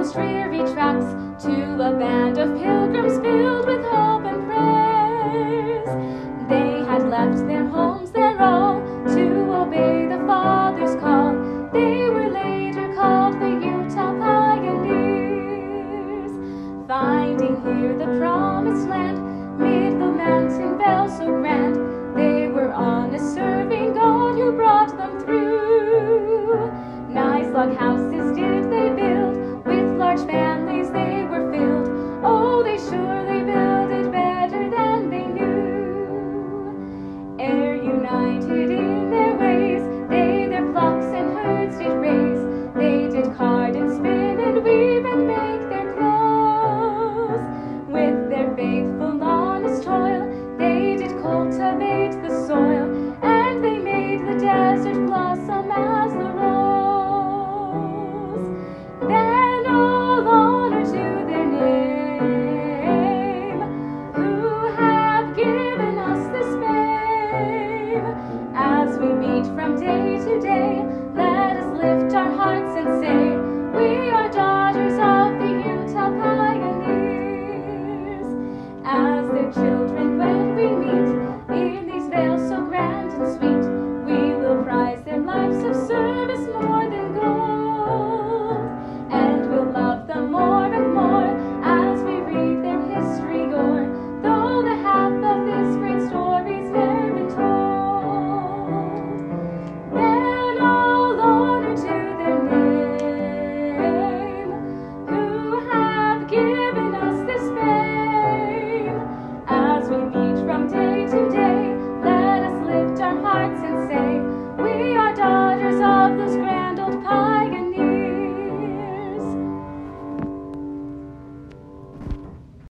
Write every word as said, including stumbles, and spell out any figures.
those dreary tracks to a band of pilgrims filled with hope and prayers. They had left their homes, their all, to obey the Father's call. They were later called the Utah Pioneers. Finding here the promised land, mid the mountain vale so grand,